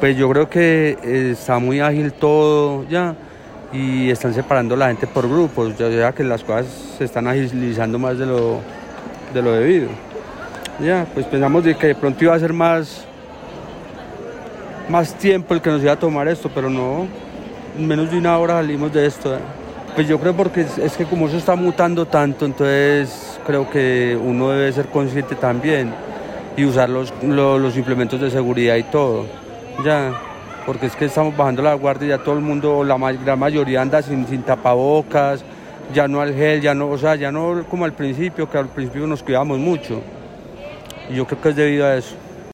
Pues yo creo que está muy ágil todo ya y están separando a la gente por grupos, ya sea que las cosas se están agilizando más de lo debido. Ya, pues pensamos de que de pronto iba a ser más tiempo el que nos iba a tomar esto, pero no, en menos de una hora salimos de esto. Pues yo creo porque es que como eso está mutando tanto, entonces creo que uno debe ser consciente también y usar los implementos de seguridad y todo, ya, porque es que estamos bajando la guardia, ya todo el mundo, la mayoría anda sin tapabocas, ya no al gel, ya no, o sea, ya no como al principio, que al principio nos cuidábamos mucho, y yo creo que es debido a eso.